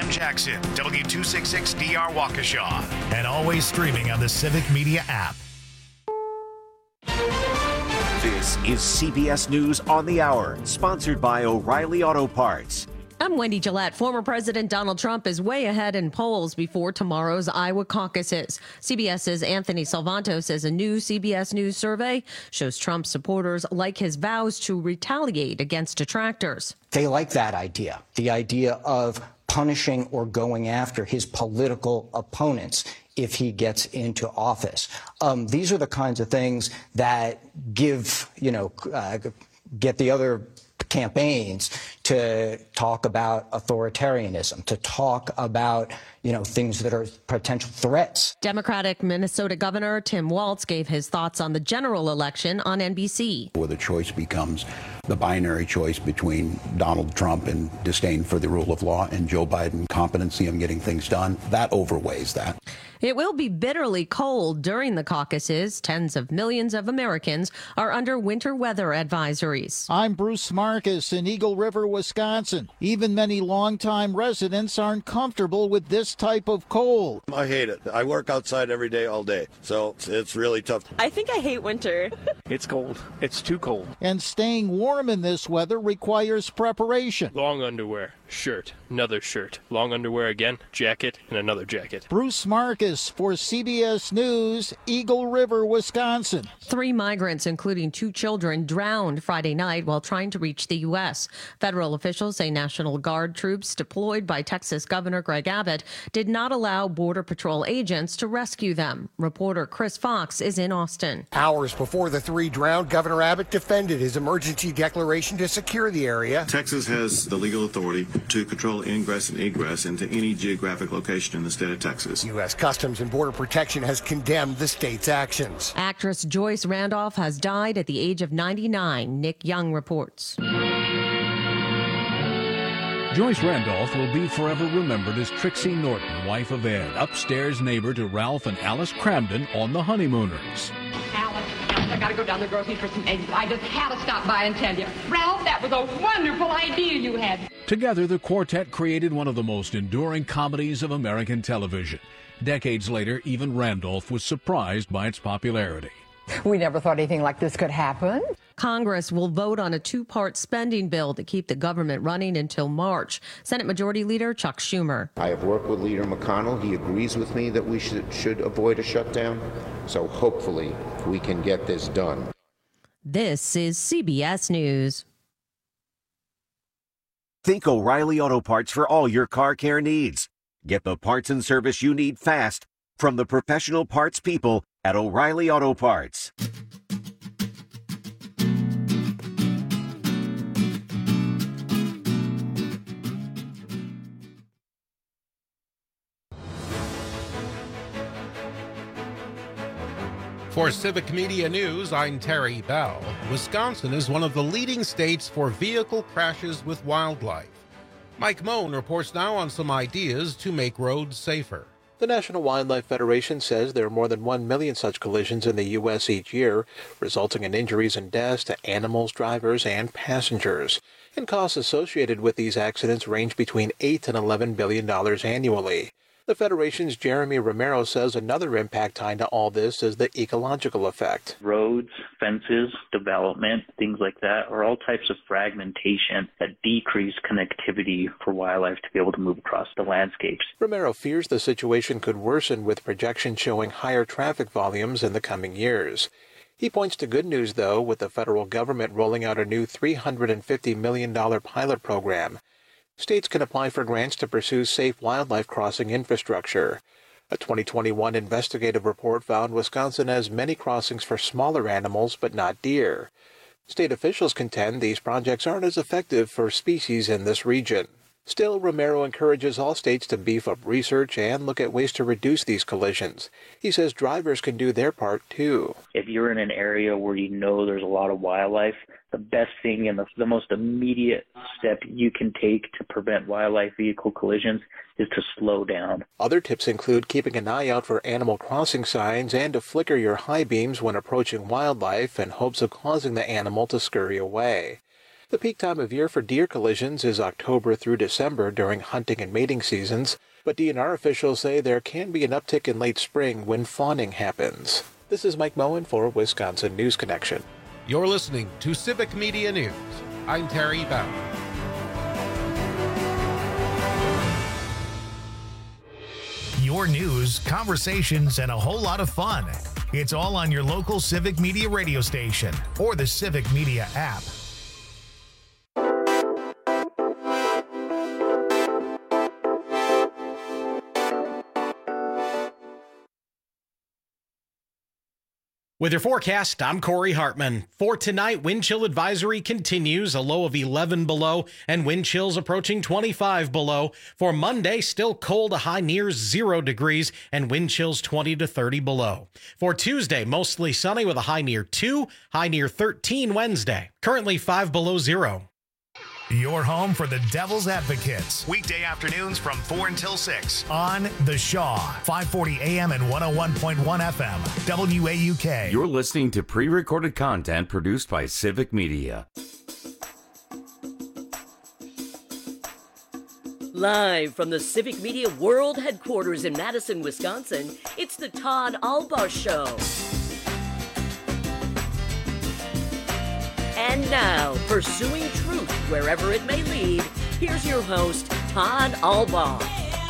John Jackson, W266DR Waukesha, and always streaming on the Civic Media app. This is CBS News on the Hour, sponsored by O'Reilly Auto Parts. I'm Wendy Gillette. Former President Donald Trump is way ahead in polls before tomorrow's Iowa caucuses. CBS's Anthony Salvanto says a new CBS News survey shows Trump supporters like his vows to retaliate against detractors. They like that idea, the idea of punishing or going after his political opponents if he gets into office. These are the kinds of things that give, get the other campaigns to talk about authoritarianism, to talk about, things that are potential threats. Democratic Minnesota Governor Tim Walz gave his thoughts on the general election on NBC. Where the choice becomes the binary choice between Donald Trump and disdain for the rule of law and Joe Biden competency on getting things done, that overweighs that. It will be bitterly cold during the caucuses. Tens of millions of Americans are under winter weather advisories. I'm Bruce Marcus in Eagle River, Wisconsin. Even many longtime residents aren't comfortable with this type of cold. I hate it. I work outside every day, all day, so it's really tough. I think I hate winter. It's cold. It's too cold. And staying warm in this weather requires preparation. Long underwear, shirt, another shirt, long underwear again, jacket, and another jacket. Bruce Marcus for CBS News, Eagle River, Wisconsin. 3 migrants, including 2 children, drowned Friday night while trying to reach the U.S. Federal officials say National Guard troops deployed by Texas Governor Greg Abbott did not allow Border Patrol agents to rescue them. Reporter Chris Fox is in Austin. Hours before the 3 drowned, Governor Abbott defended his emergency declaration to secure the area. Texas has the legal authority to control ingress and egress into any geographic location in the state of Texas. U.S. Customs and Border Protection has condemned the state's actions. Actress Joyce Randolph has died at the age of 99. Nick Young reports. Joyce Randolph will be forever remembered as Trixie Norton, wife of Ed, upstairs neighbor to Ralph and Alice Cramden on The Honeymooners. Alice, I gotta go down the grocery for some eggs. I just had to stop by and tell you. Ralph, that was a wonderful idea you had. Together, the quartet created one of the most enduring comedies of American television. Decades later, even Randolph was surprised by its popularity. We never thought anything like this could happen. Congress will vote on a 2-part spending bill to keep the government running until March. Senate Majority Leader Chuck Schumer. I have worked with Leader McConnell. He agrees with me that we should avoid a shutdown. So hopefully we can get this done. This is CBS News. Think O'Reilly Auto Parts for all your car care needs. Get the parts and service you need fast from the professional parts people at O'Reilly Auto Parts. For Civic Media News, I'm Terry Bell. Wisconsin is one of the leading states for vehicle crashes with wildlife. Mike Moen reports now on some ideas to make roads safer. The National Wildlife Federation says there are more than 1 million such collisions in the U.S. each year, resulting in injuries and deaths to animals, drivers, and passengers. And costs associated with these accidents range between $8 and $11 billion annually. The Federation's Jeremy Romero says another impact tied to all this is the ecological effect. Roads, fences, development, things like that are all types of fragmentation that decrease connectivity for wildlife to be able to move across the landscapes. Romero fears the situation could worsen with projections showing higher traffic volumes in the coming years. He points to good news, though, with the federal government rolling out a new $350 million pilot program. States can apply for grants to pursue safe wildlife crossing infrastructure. A 2021 investigative report found Wisconsin has many crossings for smaller animals, but not deer. State officials contend these projects aren't as effective for species in this region. Still, Romero encourages all states to beef up research and look at ways to reduce these collisions. He says drivers can do their part, too. If you're in an area where you know there's a lot of wildlife, the best thing and the most immediate step you can take to prevent wildlife vehicle collisions is to slow down. Other tips include keeping an eye out for animal crossing signs and to flicker your high beams when approaching wildlife in hopes of causing the animal to scurry away. The peak time of year for deer collisions is October through December during hunting and mating seasons, but DNR officials say there can be an uptick in late spring when fawning happens. This is Mike Moen for Wisconsin News Connection. You're listening to Civic Media News. I'm Terry Bauer. Your news, conversations, and a whole lot of fun. It's all on your local Civic Media radio station or the Civic Media app. With your forecast, I'm Corey Hartman. For tonight, wind chill advisory continues, a low of 11 below, and wind chills approaching 25 below. For Monday, still cold, a high near 0 degrees, and wind chills 20 to 30 below. For Tuesday, mostly sunny with a high near 2, high near 13 Wednesday. Currently 5 below 0. Your home for the Devil's Advocates. Weekday afternoons from 4 until 6 on The Shaw, 540 AM and 101.1 FM, WAUK. You're listening to pre-recorded content produced by Civic Media. Live from the Civic Media World Headquarters in Madison, Wisconsin, it's the Todd Albaugh Show. And now, pursuing truth wherever it may lead, here's your host, Todd Albaugh.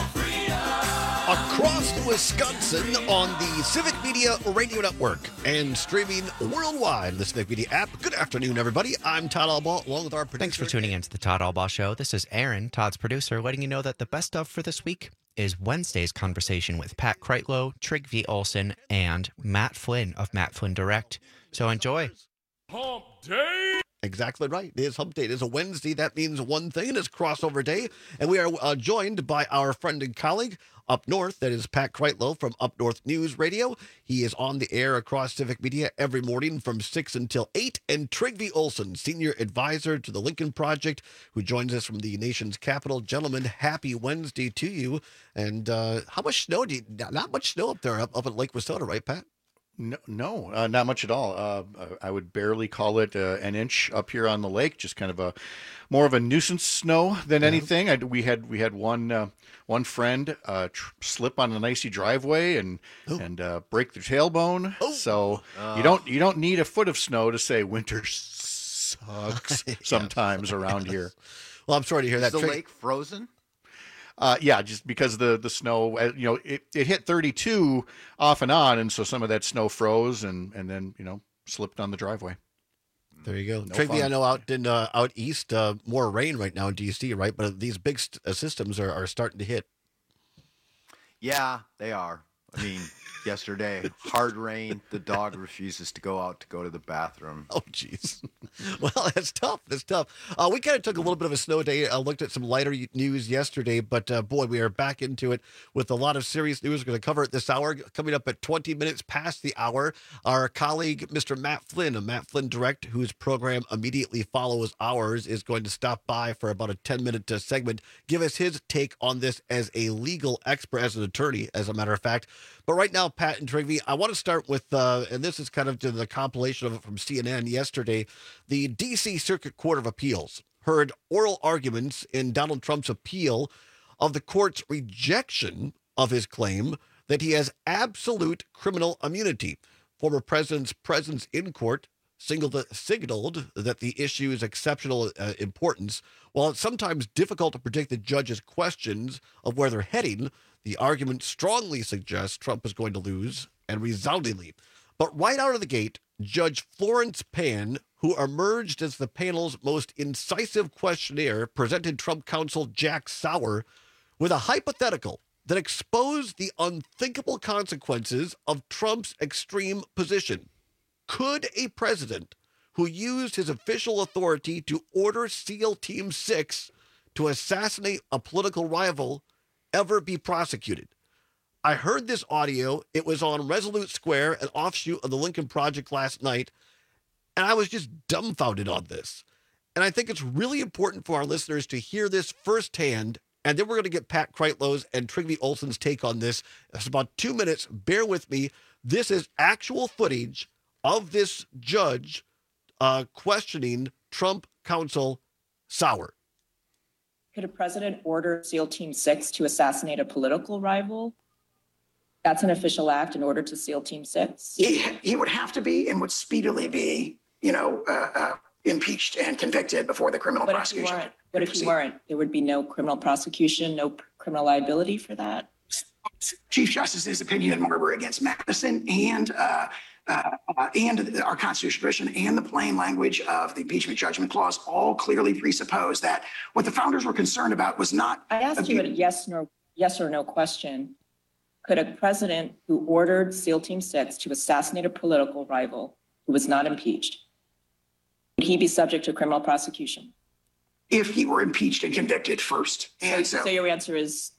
Across Wisconsin on the Civic Media Radio Network and streaming worldwide on the Civic Media app. Good afternoon, everybody. I'm Todd Albaugh, along with our producer. Thanks for tuning in to the Todd Albaugh Show. This is Aaron, Todd's producer, letting you know that the best of for this week is Wednesday's conversation with Pat Kreitlow, Trygve Olsen, and Matt Flynn of Matt Flynn Direct. So enjoy. Hump Day. Exactly right. It is Hump Day. It is a Wednesday. That means one thing. It is crossover day. And we are joined by our friend and colleague up north. That is Pat Kreitlow from Up North News Radio. He is on the air across Civic Media every morning from 6 until 8. And Trygve Olsen, senior advisor to the Lincoln Project, who joins us from the nation's capital. Gentlemen, happy Wednesday to you. And how much snow do you, not much snow up there, up at Lake Wissota, right, Pat? No, not much at all. I would barely call it an inch up here on the lake. Just kind of more of a nuisance snow than anything. We had one friend slip on an icy driveway and break their tailbone. So you don't need a foot of snow to say winter sucks sometimes around here. Well, I'm sorry to hear that. Is the lake frozen? Yeah, just because the snow, it hit 32 off and on, and so some of that snow froze and then, slipped on the driveway. There you go. Trygve, I know out east, more rain right now in D.C., right? But these big systems are starting to hit. Yeah, they are. I mean, yesterday, hard rain. The dog refuses to go out to go to the bathroom. Oh, jeez. Well, that's tough. We kind of took a little bit of a snow day. I looked at some lighter news yesterday, but boy, we are back into it with a lot of serious news. We're going to cover it this hour. Coming up at 20 minutes past the hour, our colleague, Mr. Matt Flynn of Matt Flynn Direct, whose program immediately follows ours, is going to stop by for about a 10-minute segment, give us his take on this as a legal expert, as an attorney, as a matter of fact. But right now, Pat and Trygve, I want to start with, and this is kind of to the compilation of it from CNN yesterday, the D.C. Circuit Court of Appeals heard oral arguments in Donald Trump's appeal of the court's rejection of his claim that he has absolute criminal immunity. Former president's presence in court signaled that the issue is exceptional importance. While it's sometimes difficult to predict the judge's questions of where they're heading, the argument strongly suggests Trump is going to lose, and resoundingly. But right out of the gate, Judge Florence Pan, who emerged as the panel's most incisive questionnaire, presented Trump counsel Jack Sauer with a hypothetical that exposed the unthinkable consequences of Trump's extreme position. Could a president who used his official authority to order SEAL Team 6 to assassinate a political rival ever be prosecuted? I heard this audio. It was on Resolute Square, an offshoot of the Lincoln Project last night, and I was just dumbfounded on this. And I think it's really important for our listeners to hear this firsthand, and then we're going to get Pat Kreitlow's and Trygve Olsen's take on this. It's about 2 minutes. Bear with me. This is actual footage of this judge questioning Trump counsel Sauer. Could a president order SEAL Team 6 to assassinate a political rival? That's an official act in order to SEAL Team 6? He would have to be and would speedily be, impeached and convicted before the criminal prosecution. What if he weren't? There would be no criminal prosecution, no criminal liability for that? Chief Justice's opinion in Marbury against Madison and our constitutional tradition and the plain language of the impeachment judgment clause all clearly presuppose that what the founders were concerned about was not. I asked you a yes or no question. Could a president who ordered SEAL Team 6 to assassinate a political rival who was not impeached, would he be subject to criminal prosecution? If he were impeached and convicted first. And so your answer is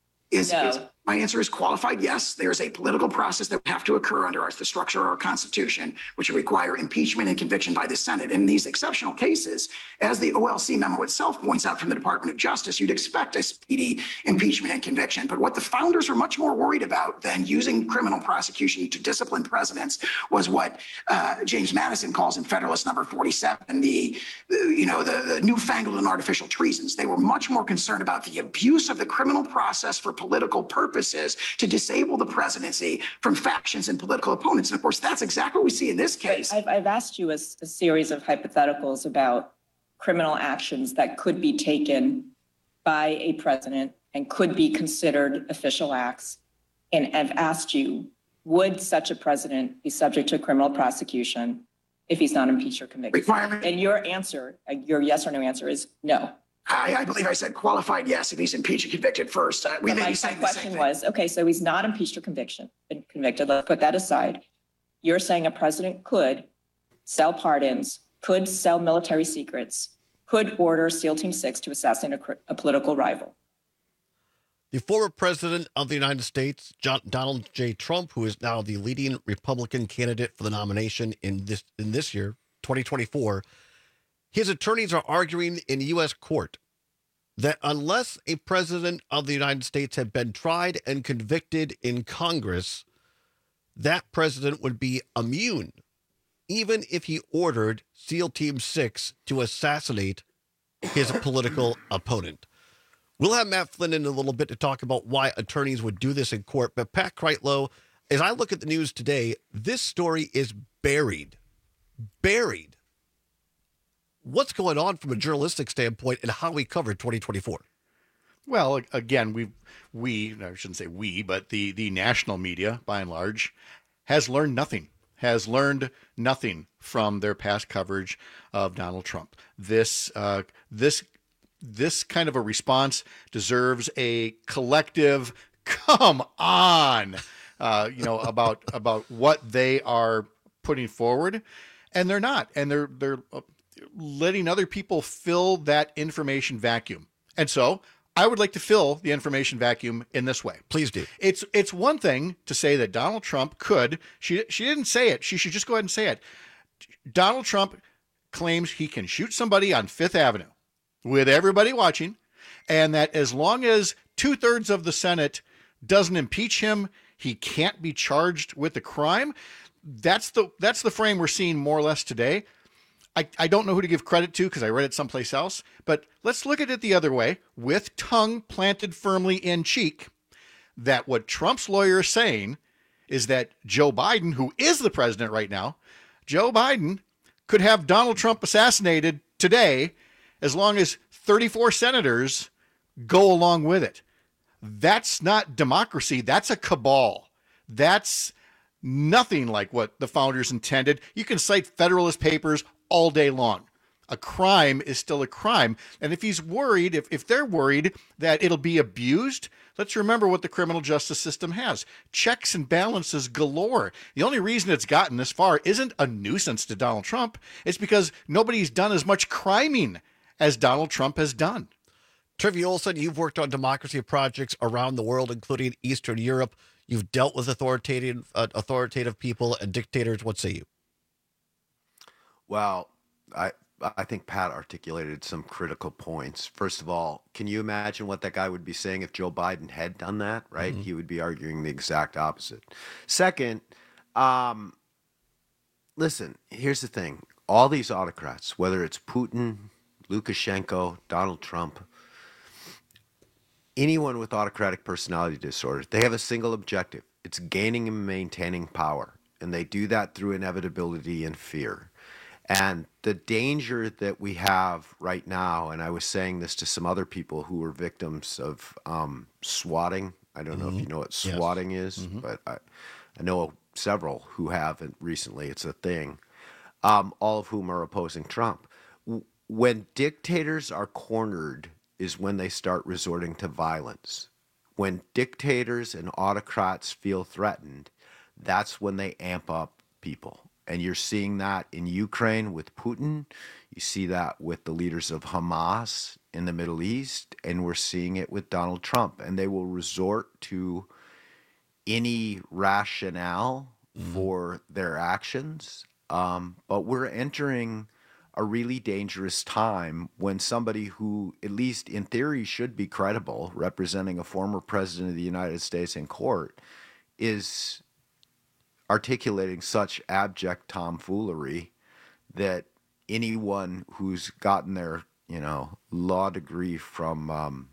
no. My answer is qualified yes. There's a political process that would have to occur under the structure of our Constitution, which would require impeachment and conviction by the Senate. In these exceptional cases, as the OLC memo itself points out from the Department of Justice, you'd expect a speedy impeachment and conviction. But what the founders were much more worried about than using criminal prosecution to discipline presidents was what James Madison calls in Federalist Number 47, the newfangled and artificial treasons. They were much more concerned about the abuse of the criminal process for political purposes to disable the presidency from factions and political opponents. And of course, that's exactly what we see in this case. I've asked you a series of hypotheticals about criminal actions that could be taken by a president and could be considered official acts. And I've asked you, would such a president be subject to criminal prosecution if he's not impeached or convicted? And your answer, your yes or no answer is no. I believe I said qualified yes if he's impeached and convicted first. My question was, okay, so he's not impeached or convicted. Let's put that aside. You're saying a president could sell pardons, could sell military secrets, could order SEAL Team 6 to assassinate a political rival. The former president of the United States, Donald J. Trump, who is now the leading Republican candidate for the nomination in this year, 2024, his attorneys are arguing in U.S. court that unless a president of the United States had been tried and convicted in Congress, that president would be immune, even if he ordered SEAL Team 6 to assassinate his political opponent. We'll have Matt Flynn in a little bit to talk about why attorneys would do this in court. But Pat Kreitlow, as I look at the news today, this story is buried. What's going on from a journalistic standpoint and how we covered 2024? Well, again, I shouldn't say we, but the national media, by and large, has learned nothing from their past coverage of Donald Trump. This kind of a response deserves a collective come on, about what they are putting forward, and they're not, and they're letting other people fill that information vacuum. And so I would like to fill the information vacuum in this way. Please do. It's one thing to say that Donald Trump could, she didn't say it. She should just go ahead and say it. Donald Trump claims he can shoot somebody on Fifth Avenue with everybody watching, and that as long as 2/3 of the Senate doesn't impeach him, he can't be charged with the crime. That's the frame we're seeing more or less today. I don't know who to give credit to because I read it someplace else, but let's look at it the other way, with tongue planted firmly in cheek, that what Trump's lawyer is saying is that Joe Biden, who is the president right now, Joe Biden could have Donald Trump assassinated today as long as 34 senators go along with it. That's not democracy. That's a cabal. That's nothing like what the founders intended. You can cite Federalist Papers all day long. A crime is still a crime. And if he's worried, if they're worried that it'll be abused, let's remember what the criminal justice system has. Checks and balances galore. The only reason it's gotten this far isn't a nuisance to Donald Trump. It's because nobody's done as much criming as Donald Trump has done. Trivia Olson, you've worked on democracy projects around the world, including Eastern Europe. You've dealt with authoritative people and dictators. What say you? Well, I think Pat articulated some critical points. First of all, can you imagine what that guy would be saying if Joe Biden had done that, right? Mm-hmm. He would be arguing the exact opposite. Second, listen, here's the thing. All these autocrats, whether it's Putin, Lukashenko, Donald Trump, anyone with autocratic personality disorder, they have a single objective. It's gaining and maintaining power. And they do that through inevitability and fear. And the danger that we have right now, and I was saying this to some other people who were victims of swatting. I don't know if you know what swatting is, but I know several who haven't recently. It's a thing, all of whom are opposing Trump. When dictators are cornered is when they start resorting to violence. When dictators and autocrats feel threatened, that's when they amp up people. And you're seeing that in Ukraine with Putin. You see that with the leaders of Hamas in the Middle East. And we're seeing it with Donald Trump. And they will resort to any rationale for their actions. But we're entering a really dangerous time when somebody who, at least in theory, should be credible, representing a former president of the United States in court, is articulating such abject tomfoolery that anyone who's gotten their, law degree from,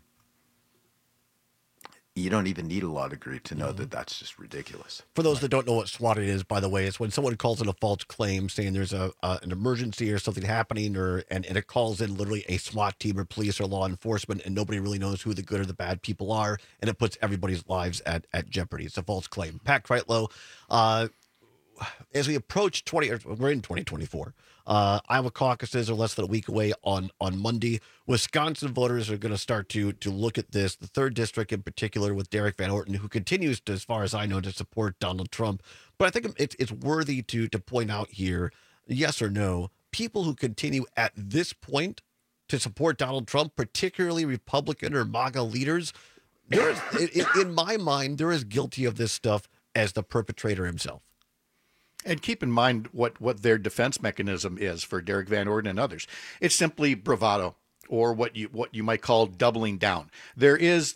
you don't even need a law degree to know that that's just ridiculous. For those that don't know what swatting is, by the way, it's when someone calls in a false claim saying there's an emergency or something happening, and it calls in literally a SWAT team or police or law enforcement, and nobody really knows who the good or the bad people are, and it puts everybody's lives at jeopardy. It's a false claim. Pat Kreitlow, as we approach we're in 2024. Iowa caucuses are less than a week away on Monday. Wisconsin voters are going to start to look at this. The 3rd district in particular with Derek Van Orton, who continues to, as far as I know, to support Donald Trump. But I think it's worthy to point out here, yes or no, people who continue at this point to support Donald Trump, particularly Republican or MAGA leaders, there is, in my mind, they're as guilty of this stuff as the perpetrator himself. And keep in mind what their defense mechanism is for Derek Van Orden and others. It's simply bravado, or what you might call doubling down. There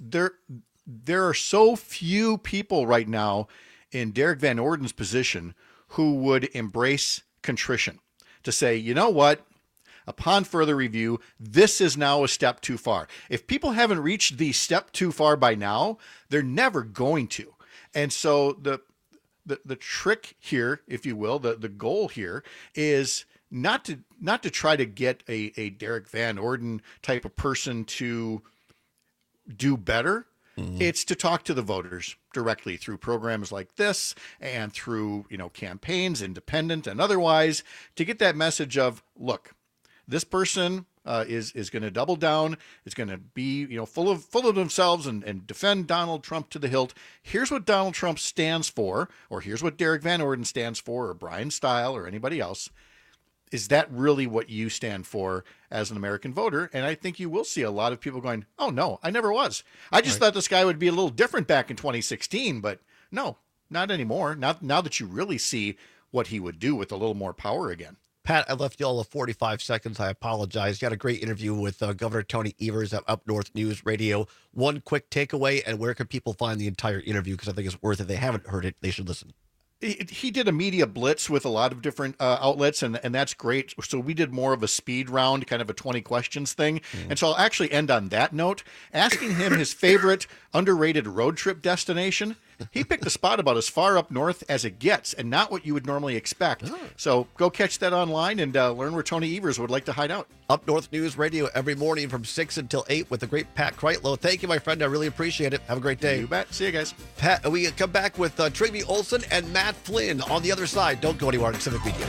are so few people right now in Derek Van Orden's position who would embrace contrition, to say, you know what? Upon further review, this is now a step too far. If people haven't reached the step too far by now, they're never going to. And so the trick here, if you will, the goal here is not to try to get a Derek Van Orden type of person to do better. It's to talk to the voters directly through programs like this and through, campaigns, independent and otherwise, to get that message of, look, this person is going to double down, is going to be, full of themselves and defend Donald Trump to the hilt. Here's what Donald Trump stands for, or here's what Derek Van Orden stands for, or Brian Stile, or anybody else. Is that really what you stand for as an American voter? And I think you will see a lot of people going, oh, no, I never was. I just thought this guy would be a little different back in 2016, but no, not anymore. Now that you really see what he would do with a little more power again. Pat, I left you all of 45 seconds. I apologize. You had a great interview with Governor Tony Evers at Up North News Radio. One quick takeaway, and where can people find the entire interview? Because I think it's worth it. If they haven't heard it, they should listen. He did a media blitz with a lot of different outlets, and that's great. So we did more of a speed round, kind of a 20 questions thing. And so I'll actually end on that note, asking him his favorite underrated road trip destination. He picked a spot about as far up north as it gets, and not what you would normally expect. So go catch that online and learn where Tony Evers would like to hide out. Up North News Radio every morning from 6 until 8 with the great Pat Kreitlow. Thank you, my friend. I really appreciate it. Have a great day. You bet. See you guys. Pat, we come back with Trygve Olsen and Matt Flynn on the other side. Don't go anywhere on Civic Media.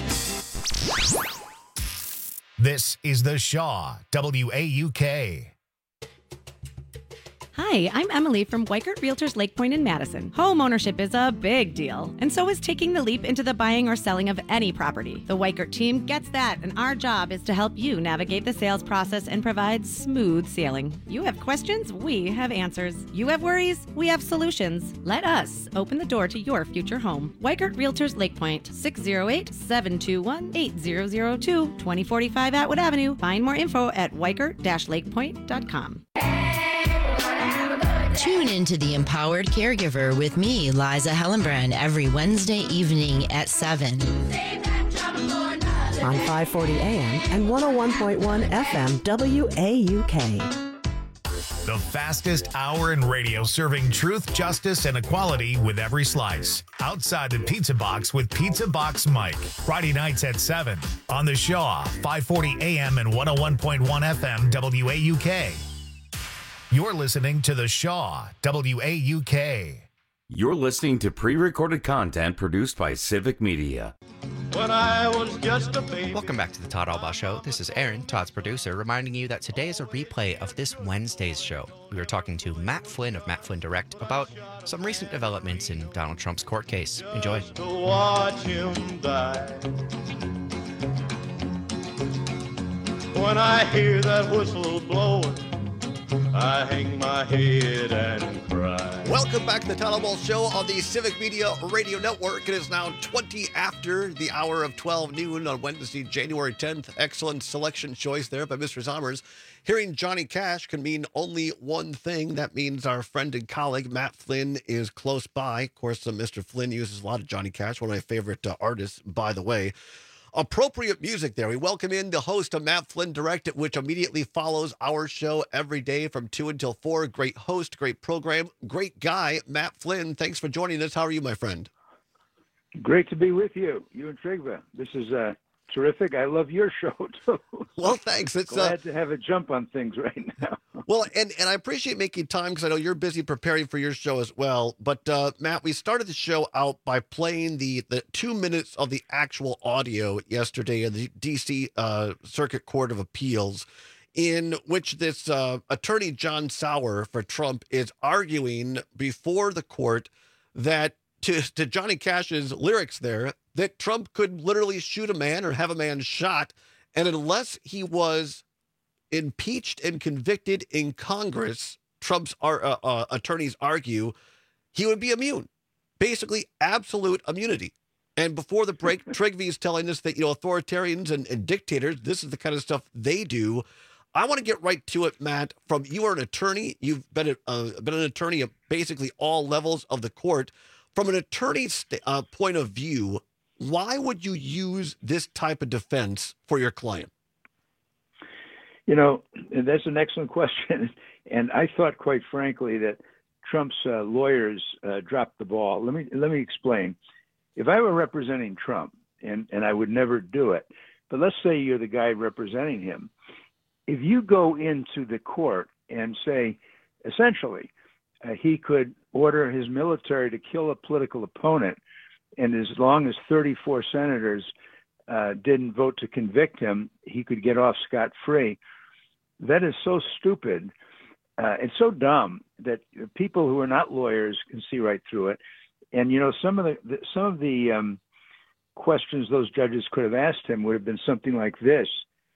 This is The Shaw, WAUK. Hi, I'm Emily from Weikert Realtors Lake Point in Madison. Home ownership is a big deal, and so is taking the leap into the buying or selling of any property. The Weikert team gets that, and our job is to help you navigate the sales process and provide smooth sailing. You have questions, we have answers. You have worries, we have solutions. Let us open the door to your future home. Weikert Realtors Lake Point, 608-721-8002, 2045 Atwood Avenue. Find more info at weikert-lakepoint.com. Tune into The Empowered Caregiver with me, Liza Hellenbrand, every Wednesday evening at 7 on 540 AM and 101.1 FM WAUK. The fastest hour in radio, serving truth, justice, and equality with every slice. Outside the Pizza Box with Pizza Box Mike. Friday nights at 7 on the Shaw, 540 AM and 101.1 FM WAUK. You're listening to the Shaw, WAUK. You're listening to pre-recorded content produced by Civic Media. When I was just a baby. Welcome back to the Todd Albaugh Show. This is Aaron, Todd's producer, reminding you that today is a replay of this Wednesday's show. We were talking to Matt Flynn of Matt Flynn Direct about some recent developments in Donald Trump's court case. Enjoy. To watch him die. When I hear that whistle blowing, I hang my head and cry. Welcome back to the Todd Albaugh Show on the Civic Media Radio Network. It is now 20 after the hour of 12 noon on Wednesday, January 10th. Excellent selection choice there by Mr. Sommers. Hearing Johnny Cash can mean only one thing. That means our friend and colleague Matt Flynn is close by. Of course, Mr. Flynn uses a lot of Johnny Cash, one of my favorite artists, by the way. Appropriate music there. We welcome in the host of Matt Flynn Direct, which immediately follows our show every day from 2 until 4. Great host, great program, great guy, Matt Flynn. Thanks for joining us. How are you, my friend? Great to be with you and Trigva. This is terrific. I love your show, too. Well, thanks. It's glad to have a jump on things right now. Well, and I appreciate making time because I know you're busy preparing for your show as well. But, Matt, we started the show out by playing the 2 minutes of the actual audio yesterday in the D.C. Circuit Court of Appeals, in which this attorney, John Sauer, for Trump, is arguing before the court that to Johnny Cash's lyrics there, that Trump could literally shoot a man or have a man shot, and unless he was impeached and convicted in Congress, Trump's attorneys argue, he would be immune. Basically, absolute immunity. And before the break, Trigvi is telling us that, authoritarians and dictators, this is the kind of stuff they do. I want to get right to it, Matt. You are an attorney. You've been an attorney at basically all levels of the court. From an attorney's point of view, why would you use this type of defense for your client? That's an excellent question. And I thought, quite frankly, that Trump's lawyers dropped the ball. Let me explain. If I were representing Trump, and I would never do it, but let's say you're the guy representing him. If you go into the court and say, essentially, he could order his military to kill a political opponent, and as long as 34 senators didn't vote to convict him, he could get off scot-free. That is so stupid. It's so dumb that people who are not lawyers can see right through it. And some of the questions those judges could have asked him would have been something like this: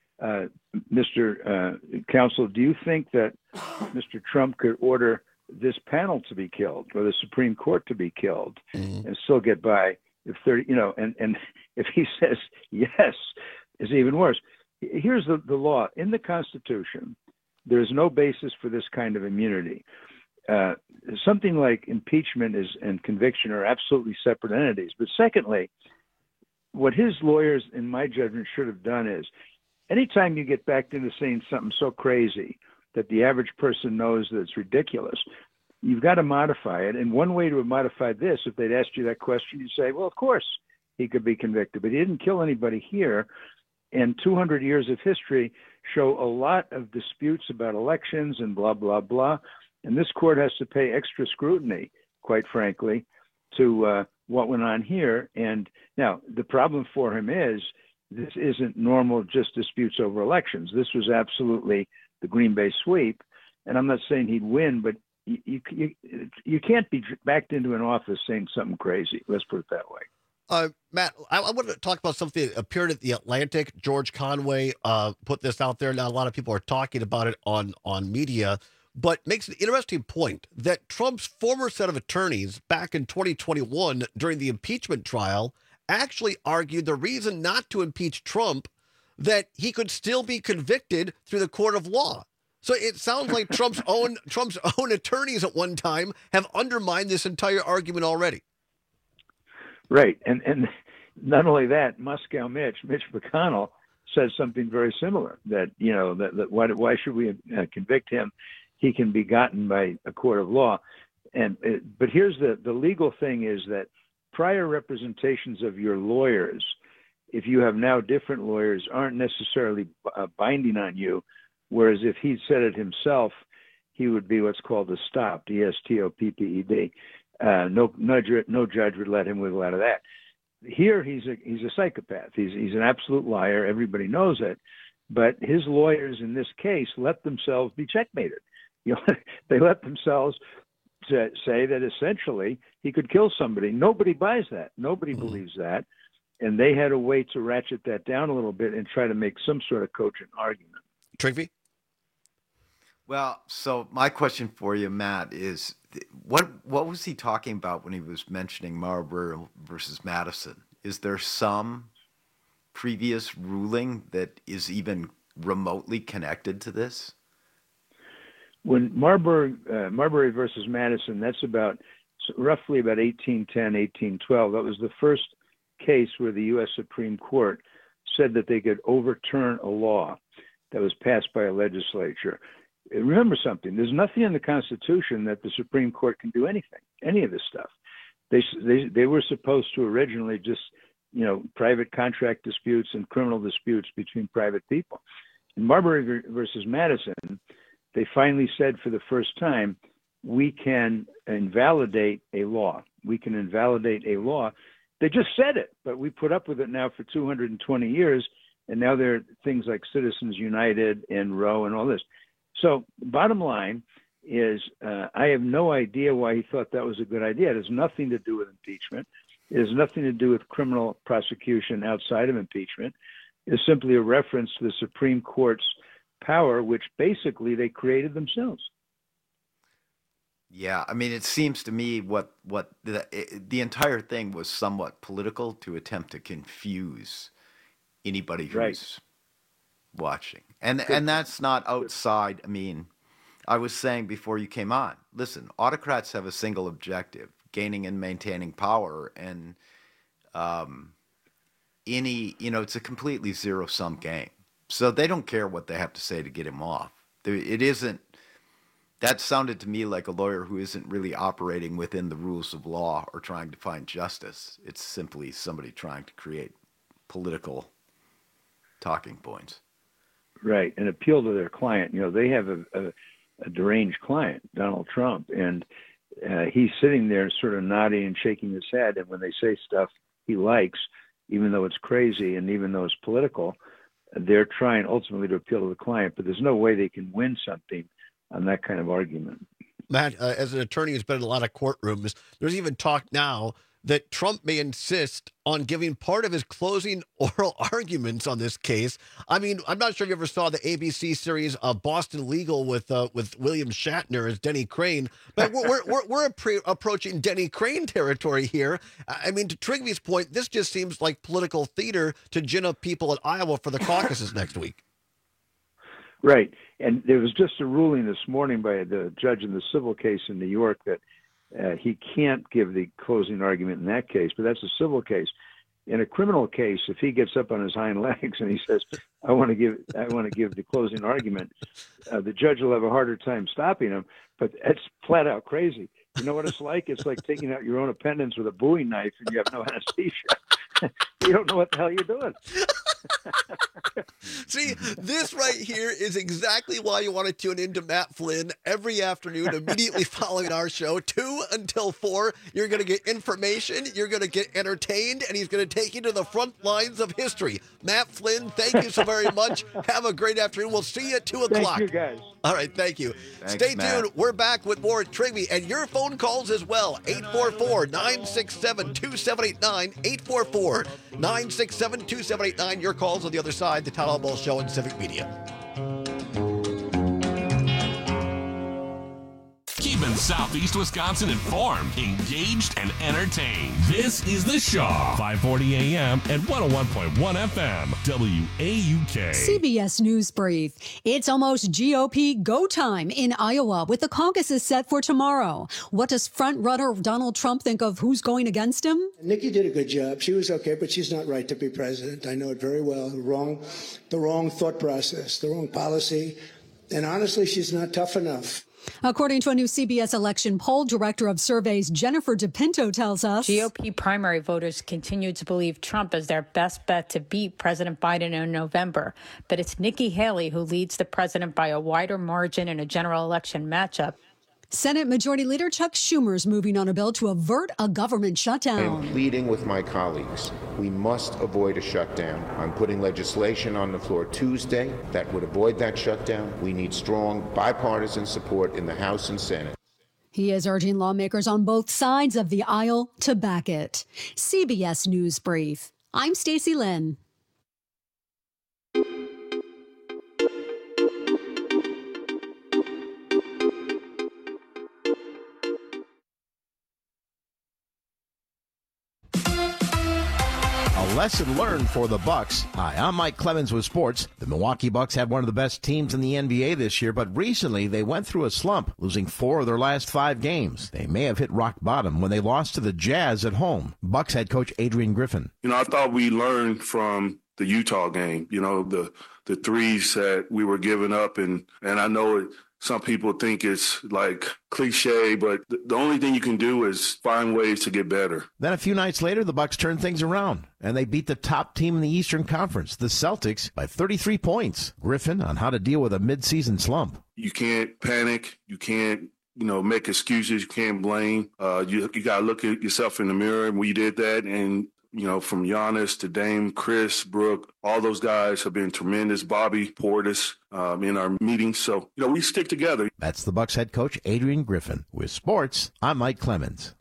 Mr. Counsel, do you think that Mr. Trump could order this panel to be killed or the Supreme Court to be killed and still get by? If 30, and if he says yes, it's even worse. Here's the law. In the Constitution, there's no basis for this kind of immunity. Something like impeachment and conviction are absolutely separate entities. But secondly, what his lawyers, in my judgment, should have done is, anytime you get backed into saying something so crazy that the average person knows that it's ridiculous, you've got to modify it. And one way to modify this, if they'd asked you that question, you'd say, well, of course he could be convicted, but he didn't kill anybody here. And 200 years of history show a lot of disputes about elections and blah, blah, blah. And this court has to pay extra scrutiny, quite frankly, to what went on here. And now the problem for him is this isn't normal just disputes over elections. This was absolutely the Green Bay sweep. And I'm not saying he'd win, but you can't be backed into an office saying something crazy. Let's put it that way. Matt, I want to talk about something that appeared at The Atlantic. George Conway put this out there. Now, a lot of people are talking about it on media, but makes an interesting point that Trump's former set of attorneys back in 2021 during the impeachment trial actually argued the reason not to impeach Trump, that he could still be convicted through the court of law. So it sounds like Trump's own attorneys at one time have undermined this entire argument already. Right. And not only that, Moscow Mitch McConnell, says something very similar, that, you know, that why should we convict him? He can be gotten by a court of law. But here's the legal thing is that prior representations of your lawyers, if you have now different lawyers, aren't necessarily binding on you, whereas if he said it himself, he would be what's called estopped, E-S-T-O-P-P-E-D. No judge would let him wiggle out of that. Here, he's a psychopath. He's an absolute liar. Everybody knows it. But his lawyers in this case let themselves be checkmated. You know, they let themselves say that essentially he could kill somebody. Nobody buys that. Nobody believes that. And they had a way to ratchet that down a little bit and try to make some sort of cogent argument. Trigby? Well, so my question for you, Matt, is what was he talking about when he was mentioning Marbury versus Madison? Is there some previous ruling that is even remotely connected to this? When Marbury versus Madison, that's roughly about 1810, 1812. That was the first case where the U.S. Supreme Court said that they could overturn a law that was passed by a legislature. Remember something, there's nothing in the Constitution that the Supreme Court can do anything, any of this stuff. They were supposed to originally just, you know, private contract disputes and criminal disputes between private people. In Marbury versus Madison, they finally said for the first time, we can invalidate a law. We can invalidate a law. They just said it, but we put up with it now for 220 years, and now there are things like Citizens United and Roe and all this. So bottom line is I have no idea why he thought that was a good idea. It has nothing to do with impeachment. It has nothing to do with criminal prosecution outside of impeachment. It's simply a reference to the Supreme Court's power, which basically they created themselves. Yeah, I mean, it seems to me what the entire thing was somewhat political to attempt to confuse anybody who's watching. And that's not outside. I mean, I was saying before you came on, listen, autocrats have a single objective, gaining and maintaining power. And it's a completely zero-sum game. So they don't care what they have to say to get him off. That sounded to me like a lawyer who isn't really operating within the rules of law or trying to find justice. It's simply somebody trying to create political talking points. Right, and appeal to their client. You know, they have a deranged client, Donald Trump, and he's sitting there sort of nodding and shaking his head, and when they say stuff he likes, even though it's crazy and even though it's political, they're trying ultimately to appeal to the client, but there's no way they can win something on that kind of argument. Matt, as an attorney who's been in a lot of courtrooms, there's even talk now that Trump may insist on giving part of his closing oral arguments on this case. I mean, I'm not sure if you ever saw the ABC series Boston Legal with William Shatner as Denny Crane, but we're approaching Denny Crane territory here. I mean, to Trigby's point, this just seems like political theater to gin up people in Iowa for the caucuses next week. Right, and there was just a ruling this morning by the judge in the civil case in New York that he can't give the closing argument in that case, but that's a civil case. In a criminal case, if he gets up on his hind legs and he says, I want to give the closing argument, the judge will have a harder time stopping him, but it's flat out crazy. You know what it's like? It's like taking out your own appendix with a Bowie knife and you have no anesthesia. You don't know what the hell you're doing. See, this right here is exactly why you want to tune into Matt Flynn every afternoon immediately following our show, 2 until 4. You're going to get information, you're going to get entertained, and he's going to take you to the front lines of history. Matt Flynn, thank you so very much. Have a great afternoon. We'll see you at 2 o'clock. Thank you, guys. All right, thank you. Thanks, Stay Matt. tuned. We're back with more Trigby and your phone calls as well. 844-967-2789. 844-967-2789. Your calls on the other side. The Todd Albaugh Show and Civic Media. Keeping Southeast Wisconsin informed, engaged, and entertained. This is The Shaw, 540 AM and 101.1 FM, WAUK. CBS News Brief. It's almost GOP go time in Iowa with the caucuses set for tomorrow. What does front-runner Donald Trump think of who's going against him? Nikki did a good job. She was okay, but she's not right to be president. I know it very well. The wrong thought process, the wrong policy. And honestly, she's not tough enough. According to a new CBS election poll, Director of Surveys Jennifer DePinto tells us GOP primary voters continue to believe Trump is their best bet to beat President Biden in November. But it's Nikki Haley who leads the president by a wider margin in a general election matchup. Senate Majority Leader Chuck Schumer is moving on a bill to avert a government shutdown. I am pleading with my colleagues. We must avoid a shutdown. I'm putting legislation on the floor Tuesday that would avoid that shutdown. We need strong bipartisan support in the House and Senate. He is urging lawmakers on both sides of the aisle to back it. CBS News Brief. I'm Stacey Lynn. Lesson learned for the Bucks. Hi, I'm Mike Clemens with sports. The Milwaukee Bucks have one of the best teams in the NBA this year, but recently they went through a slump, losing 4 of their last 5 games. They may have hit rock bottom when they lost to the Jazz at home. Bucks head coach Adrian Griffin. I thought we learned from the Utah game, the threes that we were giving up, and I know some people think it's like cliche, but the only thing you can do is find ways to get better. Then a few nights later, the Bucks turned things around, and they beat the top team in the Eastern Conference, the Celtics, by 33 points. Griffin on how to deal with a midseason slump. You can't panic. You can't make excuses. You can't blame. You got to look at yourself in the mirror, and we did that, and from Giannis to Dame, Chris, Brooke, all those guys have been tremendous. Bobby Portis in our meetings. So, we stick together. That's the Bucks head coach, Adrian Griffin. With sports, I'm Mike Clemens.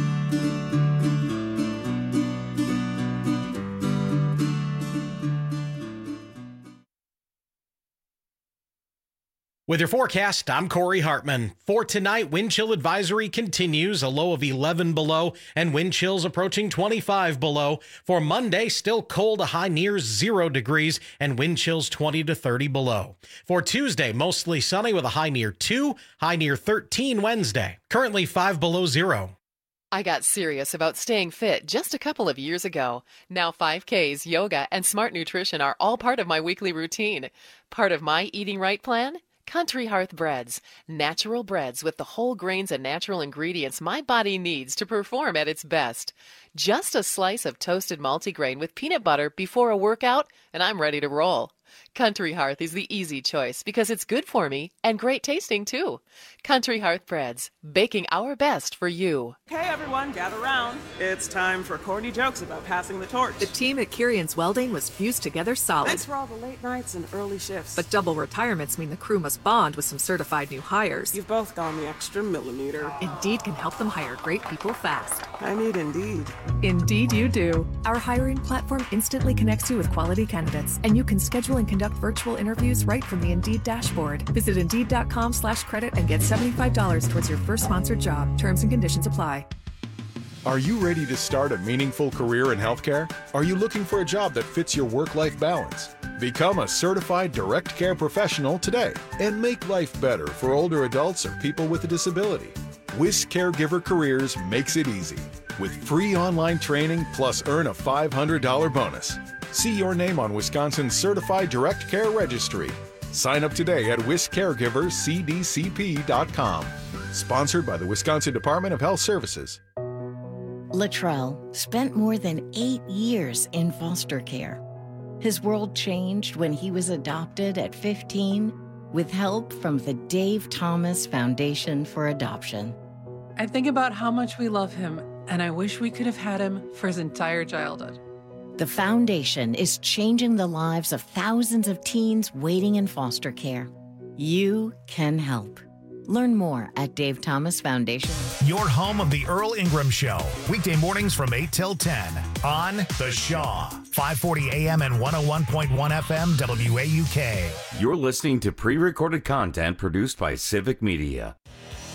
With your forecast, I'm Corey Hartman. For tonight, wind chill advisory continues, a low of 11 below, and wind chills approaching 25 below. For Monday, still cold, a high near 0 degrees, and wind chills 20 to 30 below. For Tuesday, mostly sunny with a high near 2, high near 13 Wednesday. Currently 5 below 0. I got serious about staying fit just a couple of years ago. Now 5Ks, yoga, and smart nutrition are all part of my weekly routine. Part of my eating right plan? Country Hearth Breads. Natural breads with the whole grains and natural ingredients my body needs to perform at its best. Just a slice of toasted multigrain with peanut butter before a workout, and I'm ready to roll. Country Hearth is the easy choice because it's good for me and great tasting too. Country Hearth Breads, baking our best for you. Okay, everyone, gather round. It's time for corny jokes about passing the torch. The team at Kirian's Welding was fused together solid. Thanks for all the late nights and early shifts. But double retirements mean the crew must bond with some certified new hires. You've both gone the extra millimeter. Indeed can help them hire great people fast. I need Indeed. Indeed you do. Our hiring platform instantly connects you with quality candidates, and you can schedule and conduct virtual interviews right from the Indeed dashboard. Visit Indeed.com/credit and get $75 towards your first sponsored job. Terms and conditions apply. Are you ready to start a meaningful career in healthcare? Are you looking for a job that fits your work-life balance? Become a certified direct care professional today and make life better for older adults or people with a disability. WIS Caregiver Careers makes it easy. With free online training plus earn a $500 bonus. See your name on Wisconsin's Certified Direct Care Registry. Sign up today at wiscaregivercdcp.com. Sponsored by the Wisconsin Department of Health Services. Latrell spent more than 8 years in foster care. His world changed when he was adopted at 15 with help from the Dave Thomas Foundation for Adoption. I think about how much we love him, and I wish we could have had him for his entire childhood. The foundation is changing the lives of thousands of teens waiting in foster care. You can help. Learn more at Dave Thomas Foundation. Your home of the Earl Ingram Show. Weekday mornings from 8 till 10 on The Shaw. 540 AM and 101.1 FM WAUK. You're listening to pre-recorded content produced by Civic Media.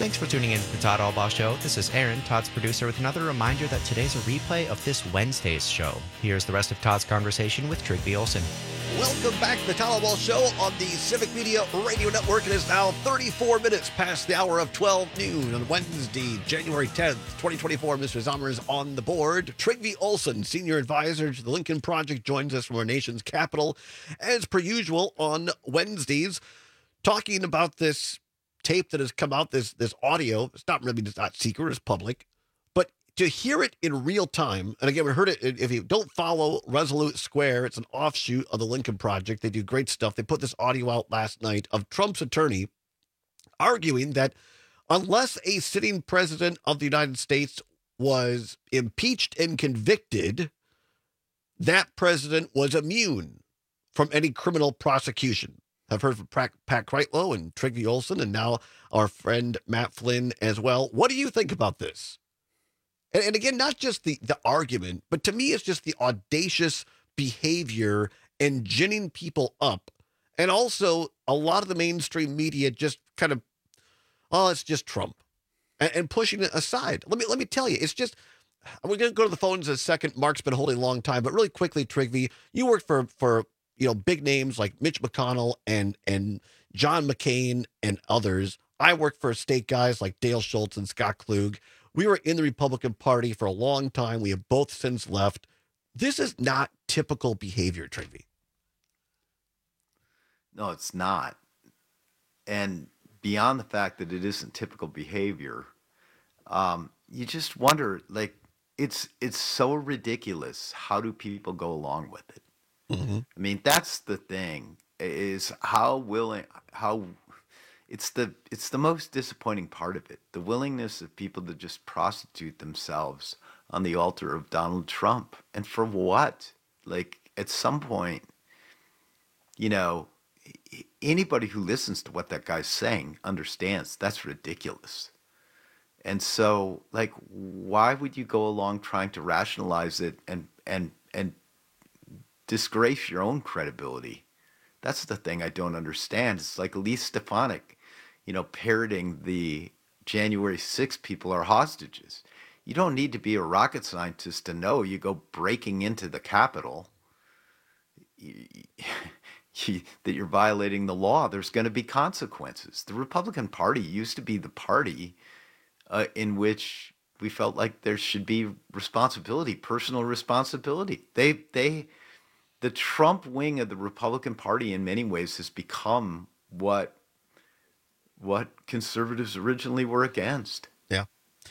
Thanks for tuning in to the Todd Albaugh Show. This is Aaron, Todd's producer, with another reminder that today's a replay of this Wednesday's show. Here's the rest of Todd's conversation with Trygve Olsen. Welcome back to the Todd Albaugh Show on the Civic Media Radio Network. It is now 34 minutes past the hour of 12 noon on Wednesday, January 10th, 2024. Mr. Zomer is on the board. Trygve Olsen, senior advisor to the Lincoln Project, joins us from our nation's capital, as per usual, on Wednesdays, talking about this tape that has come out, this audio. It's not secret, it's public, but to hear it in real time, and again, we heard it, if you don't follow Resolute Square, it's an offshoot of the Lincoln Project. They do great stuff. They put this audio out last night of Trump's attorney arguing that unless a sitting president of the United States was impeached and convicted, that president was immune from any criminal prosecution. I've heard from Pat Kreitlow and Trygve Olsen, and now our friend Matt Flynn as well. What do you think about this? And again, not just the argument, but to me, it's just the audacious behavior and ginning people up. And also, a lot of the mainstream media just kind of, it's just Trump, and pushing it aside. Let me tell you, it's just, we're going to go to the phones in a second. Mark's been holding a long time, but really quickly, Trygve, you work for big names like Mitch McConnell and John McCain and others. I work for state guys like Dale Schultz and Scott Klug. We were in the Republican Party for a long time. We have both since left. This is not typical behavior, Trygve. No, it's not. And beyond the fact that it isn't typical behavior, you just wonder, like, it's so ridiculous. How do people go along with it? Mm-hmm. I mean, that's the thing, is it's the most disappointing part of it. The willingness of people to just prostitute themselves on the altar of Donald Trump. And for what? Like, at some point, anybody who listens to what that guy's saying understands that's ridiculous. And so, like, why would you go along trying to rationalize it and disgrace your own credibility? That's the thing I don't understand. It's like Elise Stefanik, parroting the January 6th people are hostages. You don't need to be a rocket scientist to know you go breaking into the Capitol, that you're violating the law. There's going to be consequences. The Republican Party used to be the party in which we felt like there should be responsibility, personal responsibility. The Trump wing of the Republican Party in many ways has become what conservatives originally were against. Yeah.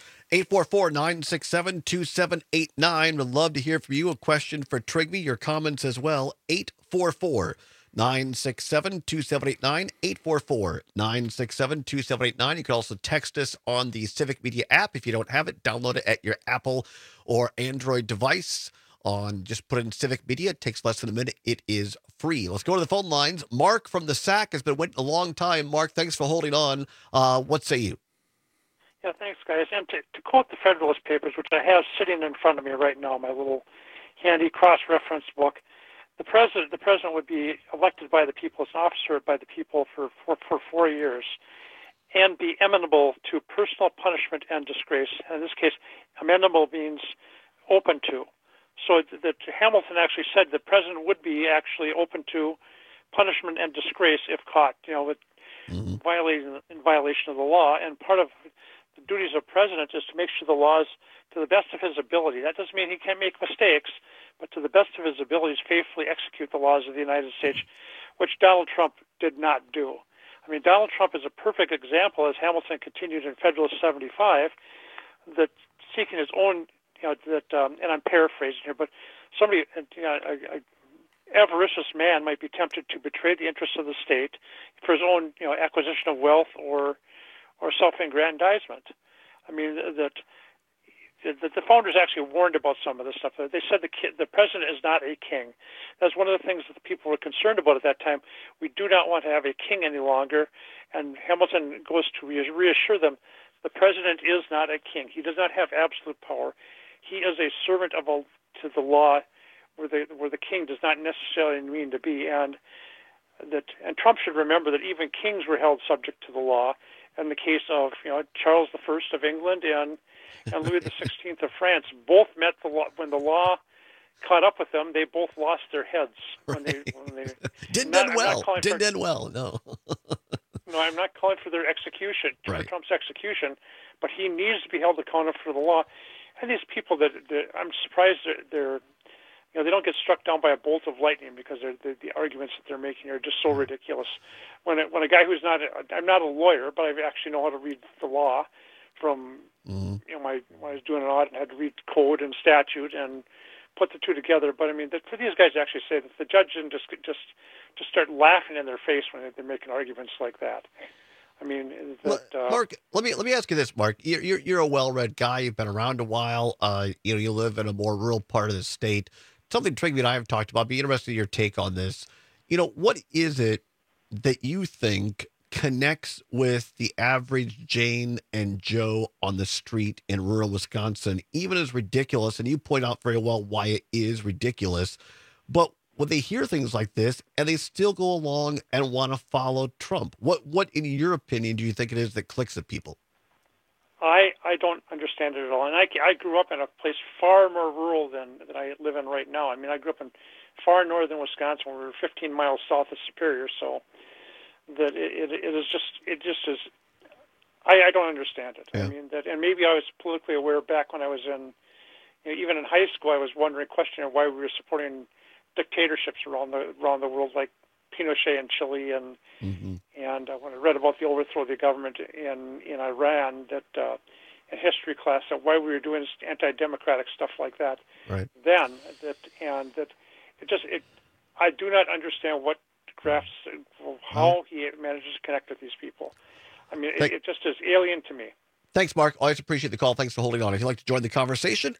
844-967-2789. Would love to hear from you. A question for Trygve. Your comments as well. 844-967-2789. 844-967-2789. You can also text us on the Civic Media app. If you don't have it, download it at your Apple or Android device. Just put in Civic Media. It takes less than a minute. It is free. Let's go to the phone lines. Mark from the SAC has been waiting a long time. Mark, thanks for holding on. What say you? Yeah, thanks, guys. And to quote the Federalist Papers, which I have sitting in front of me right now, my little handy cross-reference book, the president would be elected by the people as an officer by the people for 4 years, and be amenable to personal punishment and disgrace. In this case, amenable means open to. So that Hamilton actually said the president would be actually open to punishment and disgrace if caught, with violation of the law. And part of the duties of president is to make sure the laws, to the best of his ability. That doesn't mean he can't make mistakes, but to the best of his abilities, faithfully execute the laws of the United States, which Donald Trump did not do. I mean, Donald Trump is a perfect example, as Hamilton continued in Federalist 75, that seeking his own, and I'm paraphrasing here, but somebody, an avaricious man might be tempted to betray the interests of the state for his own, acquisition of wealth or self-aggrandizement. I mean, that the founders actually warned about some of this stuff. They said the president is not a king. That's one of the things that the people were concerned about at that time. We do not want to have a king any longer. And Hamilton goes to reassure them, the president is not a king. He does not have absolute power. He is a servant to the law, where the king does not necessarily mean to be. And Trump should remember that even kings were held subject to the law, in the case of Charles I of England and Louis XVI of France, both met the law when the law caught up with them. They both lost their heads when they didn't end well. Didn't end well. No. No, I'm not calling for their execution, right. Trump's execution, but he needs to be held accountable for the law. And these people that I'm surprised they're they don't get struck down by a bolt of lightning because the arguments that they're making are just so ridiculous. When a guy who's I'm not a lawyer, but I actually know how to read the law from when I was doing an audit and had to read code and statute and put the two together. But I mean, for these guys to actually say that the judge didn't just start laughing in their face when they're making arguments like that. I mean, Mark, let me ask you this, Mark. You're a well-read guy. You've been around a while. You live in a more rural part of the state. Something Trigby and I have talked about. Be interested in your take on this. What is it that you think connects with the average Jane and Joe on the street in rural Wisconsin, even as ridiculous, and you point out very well why it is ridiculous, but when they hear things like this and they still go along and want to follow Trump, what in your opinion do you think it is that clicks at people? I don't understand it at all. And I grew up in a place far more rural than I live in right now. I mean, I grew up in far northern Wisconsin. We were 15 miles south of Superior, so that it just is. I don't understand it. Yeah. I mean and maybe I was politically aware back when I was in, even in high school. I was questioning why we were supporting dictatorships around the world, like Pinochet in Chile, and when I read about the overthrow of the government in Iran, that in history class, that why we were doing anti-democratic stuff like that. Right. Then I do not understand what how he manages to connect with these people. I mean, it just is alien to me. Thanks, Mark. Always appreciate the call. Thanks for holding on. If you'd like to join the conversation,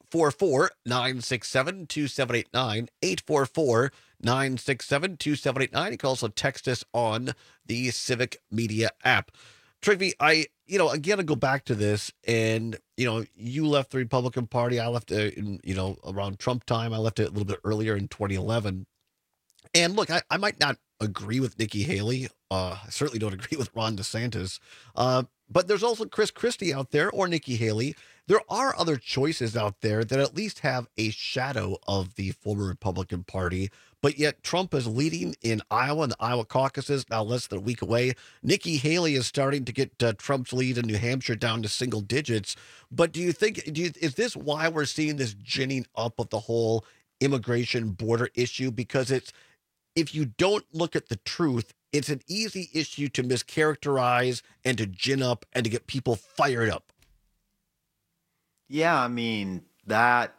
844-967-2789, 844-967-2789. You can also text us on the Civic Media app. Trigby, I go back to this, and, you left the Republican Party. I left around Trump time. I left it a little bit earlier in 2011. And look, I might not agree with Nikki Haley. I certainly don't agree with Ron DeSantis. But there's also Chris Christie out there, or Nikki Haley. There are other choices out there that at least have a shadow of the former Republican Party. But yet Trump is leading in Iowa, and the Iowa caucuses now less than a week away. Nikki Haley is starting to get Trump's lead in New Hampshire down to single digits. But is this why we're seeing this ginning up of the whole immigration border issue? Because if you don't look at the truth, it's an easy issue to mischaracterize and to gin up and to get people fired up. Yeah, I mean, that,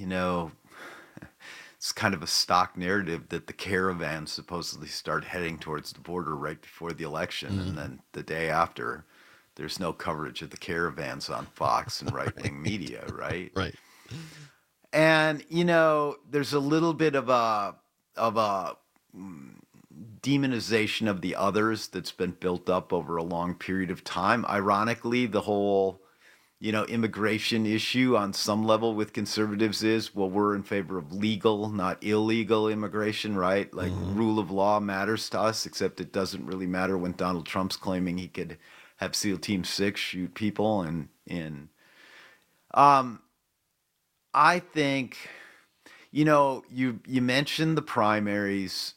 it's kind of a stock narrative that the caravans supposedly start heading towards the border right before the election. And then the day after, there's no coverage of the caravans on Fox and right-wing media, right? Right. And, there's a little bit of a demonization of the others that's been built up over a long period of time. Ironically, the whole, immigration issue on some level with conservatives is, well, we're in favor of legal, not illegal immigration, right? Like rule of law matters to us, except it doesn't really matter when Donald Trump's claiming he could have SEAL Team 6 shoot people. And I think, you mentioned the primaries.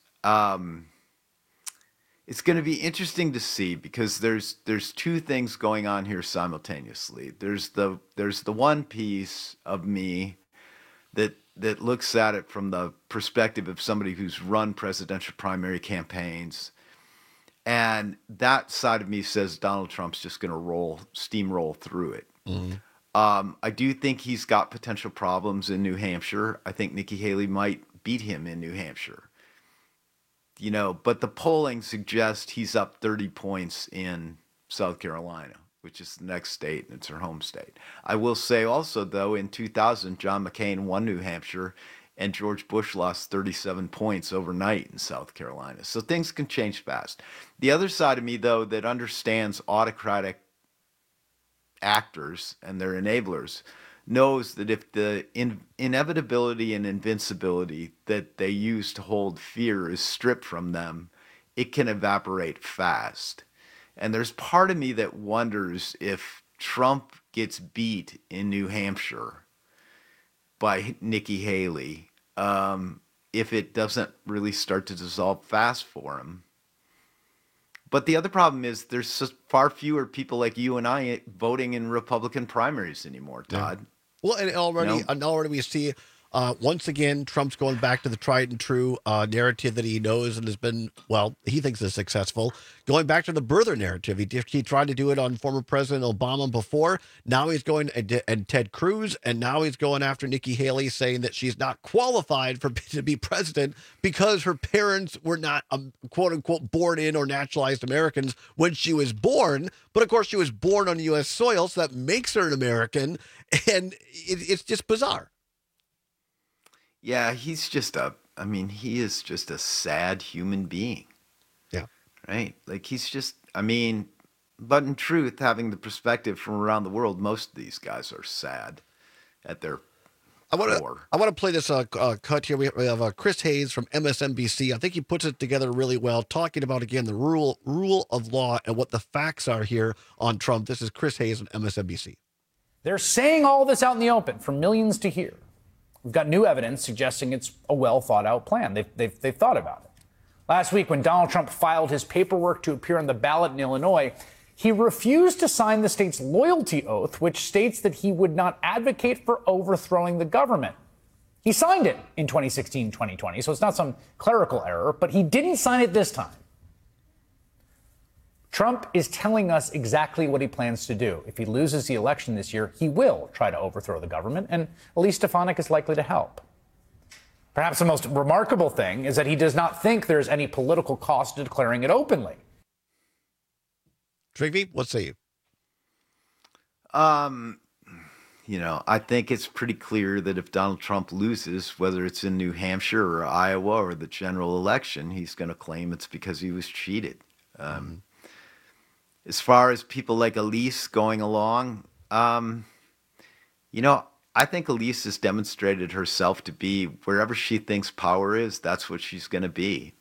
It's going to be interesting to see because there's two things going on here simultaneously. There's the one piece of me that looks at it from the perspective of somebody who's run presidential primary campaigns, and that side of me says Donald Trump's just going to steamroll through it. I do think he's got potential problems in New Hampshire. I think Nikki Haley might beat him in New Hampshire. But the polling suggests he's up 30 points in South Carolina, which is the next state, and it's her home state. I will say also, though, in 2000, John McCain won New Hampshire, and George Bush lost 37 points overnight in South Carolina. So things can change fast. The other side of me, though, that understands autocratic actors and their enablers knows that if the inevitability and invincibility that they use to hold fear is stripped from them, it can evaporate fast. And there's part of me that wonders if Trump gets beat in New Hampshire by Nikki Haley, if it doesn't really start to dissolve fast for him. But the other problem is there's just far fewer people like you and I voting in Republican primaries anymore, Todd. Yeah. Well, and already we see, once again, Trump's going back to the tried and true narrative that he knows and has been, well, he thinks is successful. Going back to the birther narrative. He tried to do it on former President Obama before. Now he's going, and Ted Cruz, and now he's going after Nikki Haley, saying that she's not qualified to be president because her parents were not, quote unquote, born in or naturalized Americans when she was born. But of course, she was born on U.S. soil, so that makes her an American. And it's just bizarre. Yeah, he is just a sad human being. Yeah. Right? Like but in truth, having the perspective from around the world, most of these guys are sad at their core. I want to play this cut here. We have Chris Hayes from MSNBC. I think he puts it together really well, talking about, again, the rule of law and what the facts are here on Trump. This is Chris Hayes on MSNBC. They're saying all this out in the open for millions to hear. We've got new evidence suggesting it's a well-thought-out plan. They've thought about it. Last week, when Donald Trump filed his paperwork to appear on the ballot in Illinois, he refused to sign the state's loyalty oath, which states that he would not advocate for overthrowing the government. He signed it in 2016-2020, so it's not some clerical error, but he didn't sign it this time. Trump is telling us exactly what he plans to do. If he loses the election this year, he will try to overthrow the government, and Elise Stefanik is likely to help. Perhaps the most remarkable thing is that he does not think there's any political cost to declaring it openly. Trigby, what say you? I think it's pretty clear that if Donald Trump loses, whether it's in New Hampshire or Iowa or the general election, he's going to claim it's because he was cheated. As far as people like Elise going along, I think Elise has demonstrated herself to be wherever she thinks power is, that's what she's going to be.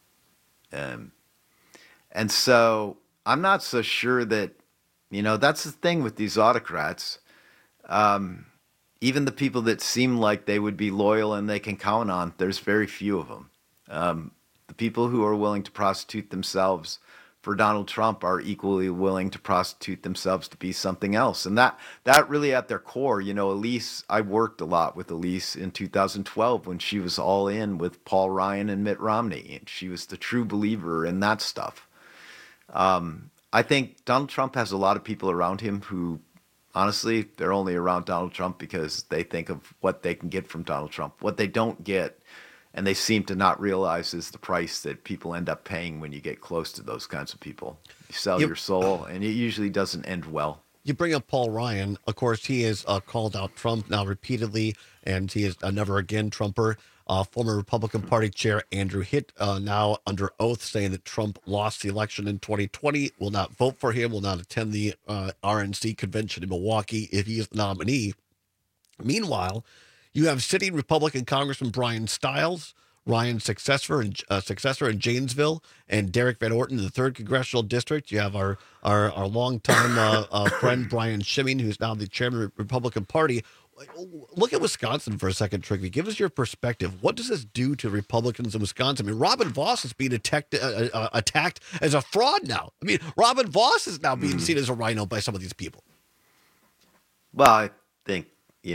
And so I'm not so sure that, that's the thing with these autocrats. Even the people that seem like they would be loyal and they can count on, there's very few of them. The people who are willing to prostitute themselves for Donald Trump are equally willing to prostitute themselves to be something else. And that really at their core, Elise, I worked a lot with Elise in 2012 when she was all in with Paul Ryan and Mitt Romney. And she was the true believer in that stuff. I think Donald Trump has a lot of people around him who, honestly, they're only around Donald Trump because they think of what they can get from Donald Trump. What they don't get, and they seem to not realize, is the price that people end up paying when you get close to those kinds of people. You sell your soul, and it usually doesn't end well. You bring up Paul Ryan. Of course, he has called out Trump now repeatedly, and he is a never again Trumper. Former Republican Party Chair Andrew Hitt now under oath saying that Trump lost the election in 2020, will not vote for him, will not attend the RNC convention in Milwaukee if he is the nominee. Meanwhile, you have sitting Republican Congressman Brian Stiles, Ryan's successor in Janesville, and Derek Van Orton in the 3rd Congressional District. You have our longtime friend Brian Schimming, who's now the chairman of the Republican Party. Look at Wisconsin for a second, Trigby. Give us your perspective. What does this do to Republicans in Wisconsin? I mean, Robin Vos is being attacked as a fraud now. I mean, Robin Vos is now being seen as a rhino by some of these people. Well, I think,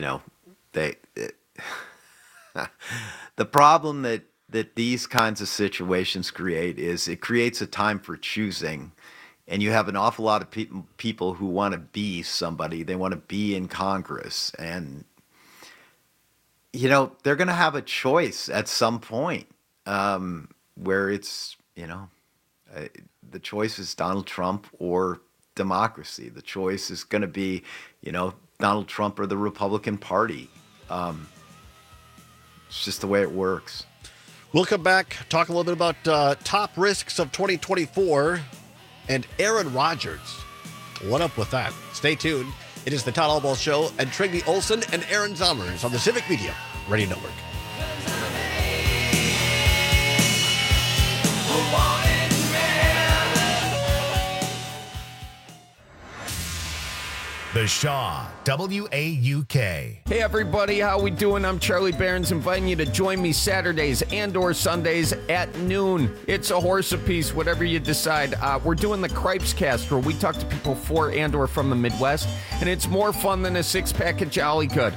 the problem that these kinds of situations create is it creates a time for choosing. And you have an awful lot of people who want to be somebody. They want to be in Congress. And, they're going to have a choice at some point where it's, the choice is Donald Trump or democracy. The choice is going to be, Donald Trump or the Republican Party. It's just the way it works. We'll come back, talk a little bit about top risks of 2024. And Aaron Rodgers. What up with that? Stay tuned. It is the Todd Albaugh Show and Trigby Olson and Aaron Zommers on the Civic Media Radio Network. The Shaw, W-A-U-K. Hey everybody, how we doing? I'm Charlie Barons, inviting you to join me Saturdays and/or Sundays at noon. It's a horse apiece, whatever you decide. We're doing the Cripes Cast, where we talk to people for and/or from the Midwest, and it's more fun than a six-pack of Jolly Good.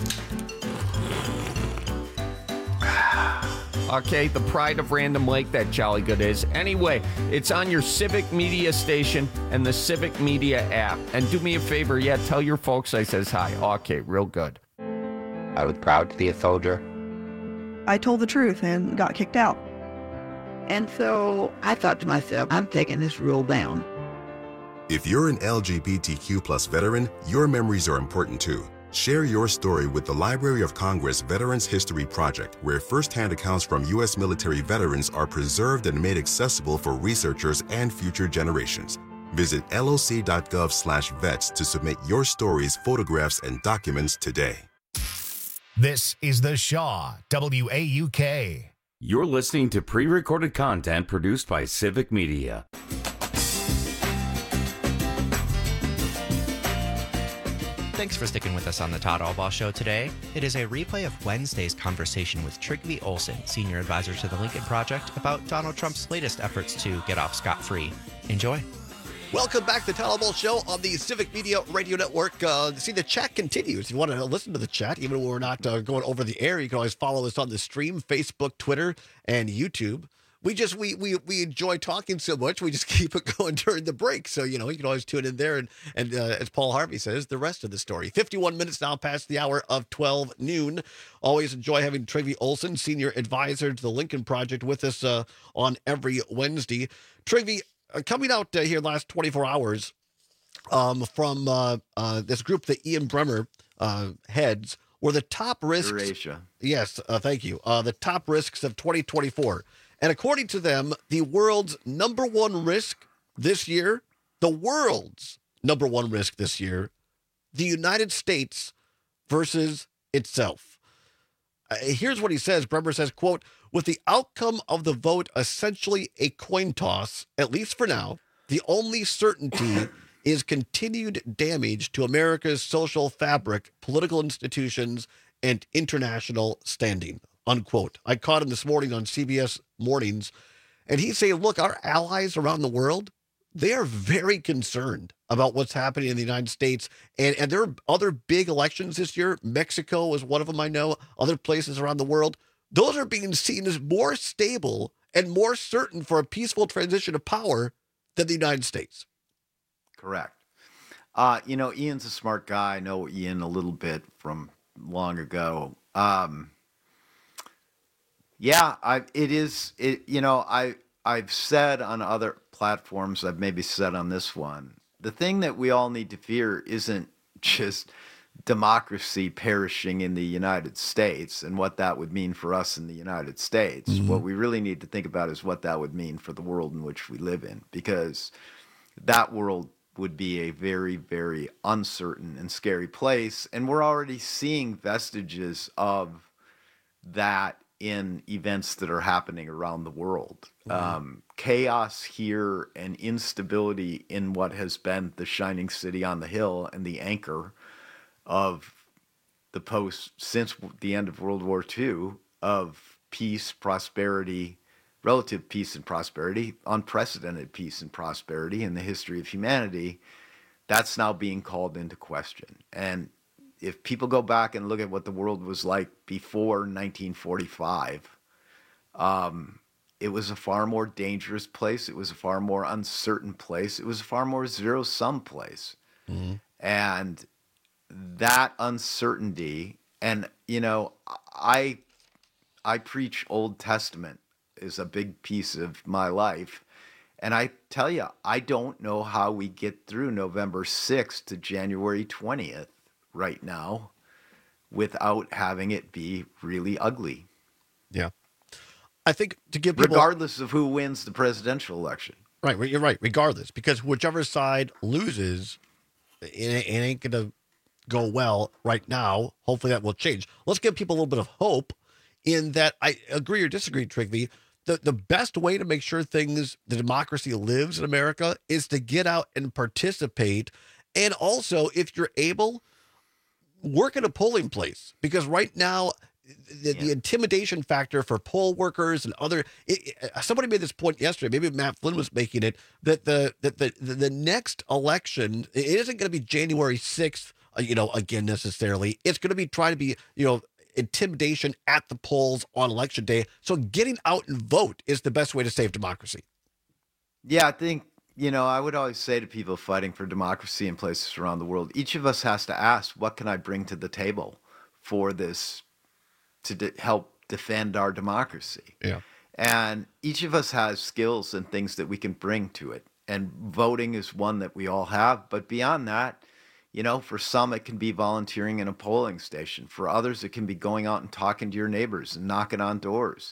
Okay, the pride of Random Lake, that Jolly Good is. Anyway, it's on your Civic Media station and the Civic Media app. And do me a favor, tell your folks I says hi. Okay, real good. I was proud to be a soldier. I told the truth and got kicked out. And so I thought to myself, I'm taking this rule down. If you're an LGBTQ+ veteran, your memories are important too. Share your story with the Library of Congress Veterans History Project, where firsthand accounts from U.S. military veterans are preserved and made accessible for researchers and future generations. Visit loc.gov/vets to submit your stories, photographs, and documents today. This is The Shaw, W-A-U-K. You're listening to pre-recorded content produced by Civic Media. Thanks for sticking with us on the Todd Albaugh Show today. It is a replay of Wednesday's conversation with Trygve Olsen, senior advisor to the Lincoln Project, about Donald Trump's latest efforts to get off scot-free. Enjoy. Welcome back to the Todd Albaugh Show on the Civic Media Radio Network. See, the chat continues. If you want to listen to the chat, even when we're not going over the air, you can always follow us on the stream, Facebook, Twitter, and YouTube. We enjoy talking so much, we just keep it going during the break. So, you can always tune in there. And as Paul Harvey says, the rest of the story. 51 minutes now past the hour of 12 noon. Always enjoy having Trygve Olsen, senior advisor to the Lincoln Project, with us on every Wednesday. Trygve, coming out here last 24 hours from this group that Ian Bremmer heads, were the top risks. Eurasia. Yes, thank you. The top risks of 2024. And according to them, the world's number one risk this year, the United States versus itself. Here's what he says. Bremmer says, quote, with the outcome of the vote essentially a coin toss, at least for now, the only certainty is continued damage to America's social fabric, political institutions, and international standing. Unquote. I caught him this morning on CBS Mornings, and he's saying, look, our allies around the world, they are very concerned about what's happening in the United States. And there are other big elections this year. Mexico is one of them, I know. Other places around the world. Those are being seen as more stable and more certain for a peaceful transition of power than the United States. Correct. Ian's a smart guy. I know Ian a little bit from long ago. I've said on other platforms, I've maybe said on this one, the thing that we all need to fear isn't just democracy perishing in the United States and what that would mean for us in the United States. Mm-hmm. What we really need to think about is what that would mean for the world in which we live in, because that world would be a very, very uncertain and scary place. And we're already seeing vestiges of that in events that are happening around the world. Mm-hmm. Chaos here and instability in what has been the shining city on the hill and the anchor of the since the end of World War II, of peace, prosperity, relative peace and prosperity, unprecedented peace and prosperity in the history of humanity, that's now being called into question. And if people go back and look at what the world was like before 1945, it was a far more dangerous place. It was a far more uncertain place. It was a far more zero-sum place. Mm-hmm. And that uncertainty, and, I preach Old Testament is a big piece of my life. And I tell you, I don't know how we get through November 6th to January 20th right now without having it be really ugly. Yeah. I think to give people, regardless of who wins the presidential election. Right. You're right. Regardless, because whichever side loses, it ain't going to go well right now. Hopefully that will change. Let's give people a little bit of hope in that. I agree or disagree, Trygve. The best way to make sure the democracy lives in America is to get out and participate And also, if you're able, work in a polling place, because right now the intimidation factor for poll workers and other somebody made this point yesterday, maybe Matt Flynn was making it, that the next election, it isn't going to be January 6th, again necessarily. It's going to be trying to be, intimidation at the polls on election day. So getting out and vote is the best way to save democracy. Yeah, I think, I would always say to people fighting for democracy in places around the world, each of us has to ask, what can I bring to the table for this to help defend our democracy? Yeah. And each of us has skills and things that we can bring to it. And voting is one that we all have. But beyond that, for some, it can be volunteering in a polling station. For others, it can be going out and talking to your neighbors and knocking on doors.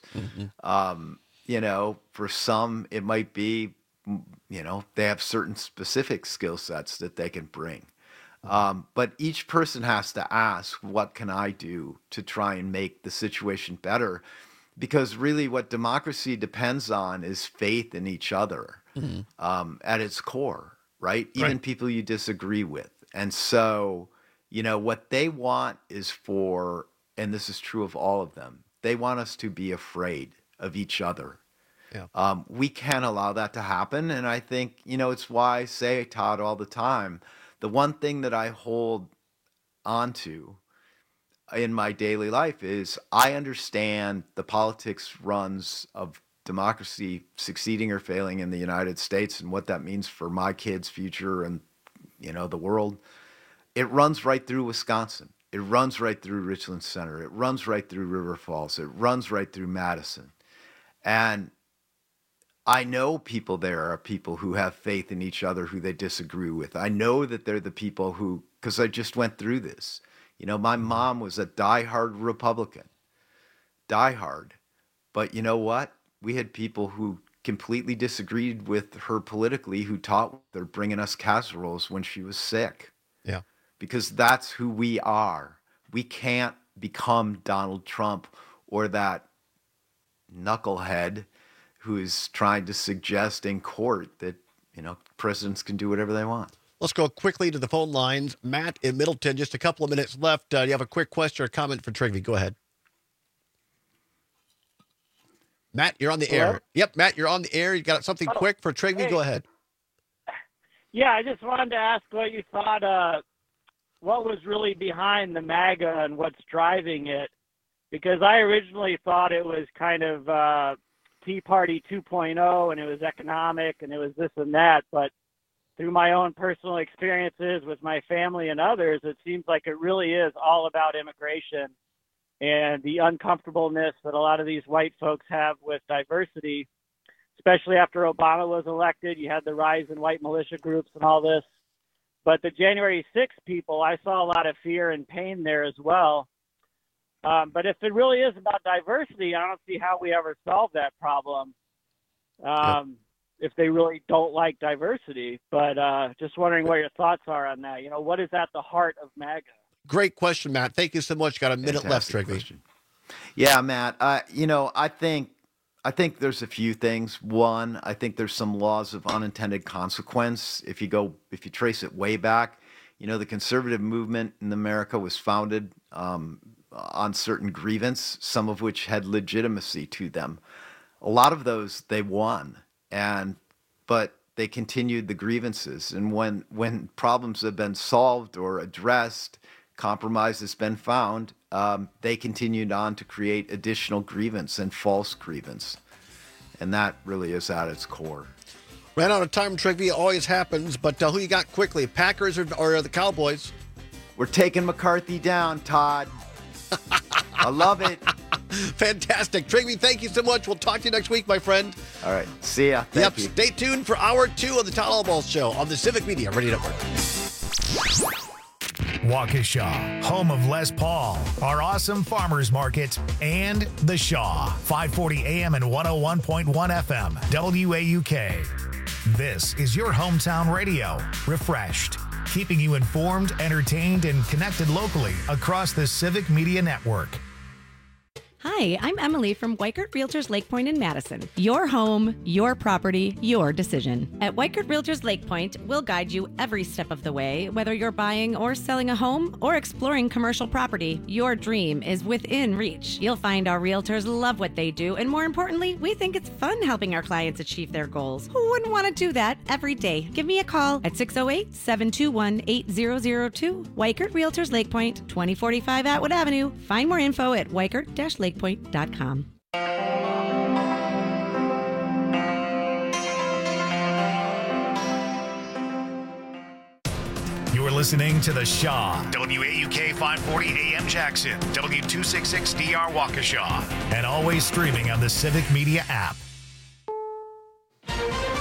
Mm-hmm. For some, it might be, they have certain specific skill sets that they can bring. But each person has to ask, what can I do to try and make the situation better? Because really what democracy depends on is faith in each other, at its core, right? Even people you disagree with. And so, what they want is for, and this is true of all of them, they want us to be afraid of each other. Yeah. We can't allow that to happen. And I think, it's why I say, Todd, all the time, the one thing that I hold onto in my daily life is I understand the politics runs of democracy succeeding or failing in the United States and what that means for my kids' future and, the world. It runs right through Wisconsin. It runs right through Richland Center. It runs right through River Falls. It runs right through Madison. And I know people there are people who have faith in each other who they disagree with. I know that they're the people who, because I just went through this. My mom was a diehard Republican. Diehard. But you know what? We had people who completely disagreed with her politically who taught her bringing us casseroles when she was sick. Yeah. Because that's who we are. We can't become Donald Trump or that knucklehead who is trying to suggest in court that, presidents can do whatever they want. Let's go quickly to the phone lines. Matt in Middleton, just a couple of minutes left. You have a quick question or comment for Trygve. Go ahead. Matt, you're on the air. Yep, Matt, you're on the air. You got something quick for Trygve? Hey. Go ahead. Yeah, I just wanted to ask what you thought, what was really behind the MAGA and what's driving it, because I originally thought it was kind of Tea Party 2.0 and it was economic and it was this and that, but through my own personal experiences with my family and others, it seems like it really is all about immigration and the uncomfortableness that a lot of these white folks have with diversity, especially after Obama was elected. You had the rise in white militia groups and all this. But the January 6th people, I saw a lot of fear and pain there as well. But if it really is about diversity, I don't see how we ever solve that problem if they really don't like diversity. But just wondering what your thoughts are on that. What is at the heart of MAGA? Great question, Matt. Thank you so much. Got a minute left, Trygve. Yeah, Matt. I think there's a few things. One, I think there's some laws of unintended consequence. If you trace it way back, the conservative movement in America was founded on certain grievance, some of which had legitimacy to them. A lot of those they won, but they continued the grievances. And when problems have been solved or addressed, compromise has been found, they continued on to create additional grievance and false grievance. And that really is at its core. Ran out of time, Trygve. Always happens. But who you got quickly, Packers or the Cowboys? We're taking McCarthy down, Todd. I love it. Fantastic. Trygve, thank you so much. We'll talk to you next week, my friend. All right. See ya. Thank you. Stay tuned for Hour 2 of the Todd Albaugh Show on the Civic Media Radio Network. Waukesha, home of Les Paul, our awesome farmers market, and The Shaw, 540 AM and 101.1 FM, WAUK. This is your hometown radio, refreshed, keeping you informed, entertained, and connected locally across the Civic Media Network. Hi, Hi, I'm Emily from Weichert Realtors Lake Point in Madison. Your home, your property, your decision. At Weichert Realtors Lake Point, we'll guide you every step of the way, whether you're buying or selling a home or exploring commercial property. Your dream is within reach. You'll find our realtors love what they do, and more importantly, we think it's fun helping our clients achieve their goals. Who wouldn't want to do that every day? Give me a call at 608-721-8002. Weichert Realtors Lake Point, 2045 Atwood Avenue. Find more info at weichert-lakepoint.com. You're listening to The Shaw, WAUK 540 AM Jackson, W266DR Waukesha, and always streaming on the Civic Media app.